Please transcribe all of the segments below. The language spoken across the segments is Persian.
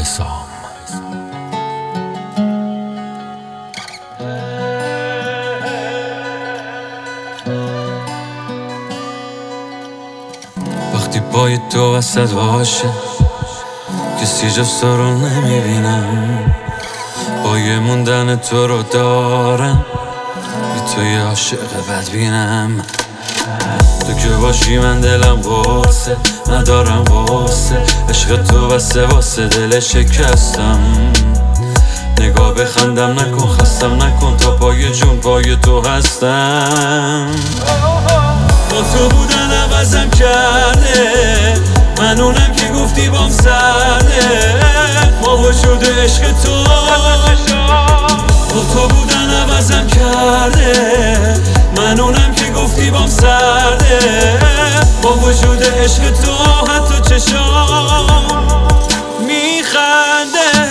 سام. وقتی پای تو وسط باشه کسی جز تو رو نمیبینم، پای موندن تو رو دارم، بی تو یه عاشق بدبینم. تو که باشی من دلم قرصه، ندارم قصه، عشق تو بسه واسه دل شکستم. نگاه بخندم نکن، خستم نکن، تا پای جون پای تو هستم. با تو بودن عوضم کرده، من اونم که گفتی بام سرده، با وجود عشق تو. با تو بودن عوضم کرده، من اونم که گفتی بام سرده، با وجود عشق تو حتی چشام میخنده.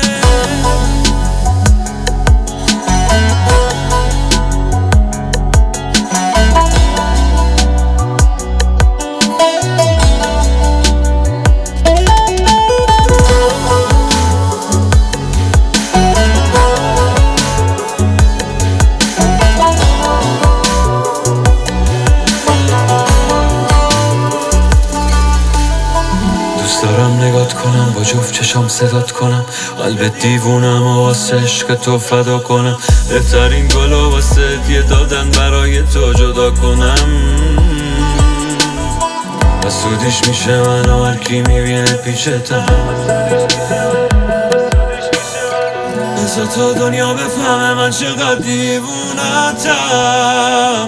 دارم نگات کنم، با جفت چشام صدات کنم، قلب دیوونم و واسه عشق تو فدا کنم. بهترین گلو واسه هدیه دادن برای تو جدا کنم. حسودیش میشه من و هر کی میبینه پیشتم. بذار تا دنیا بفهمه من چقدر دیوونتم.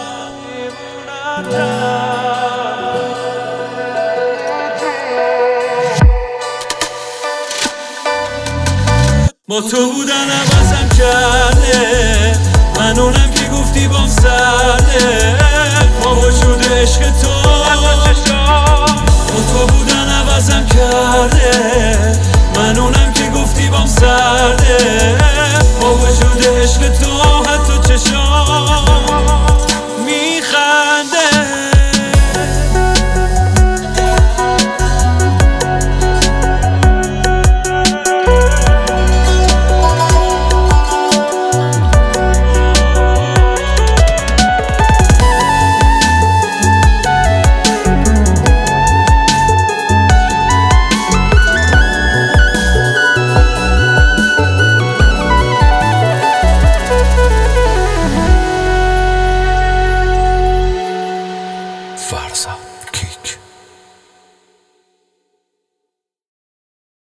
با تو بودن عوضم کرده، من اونم که گفتی بام سرده، با وجود عشق تو.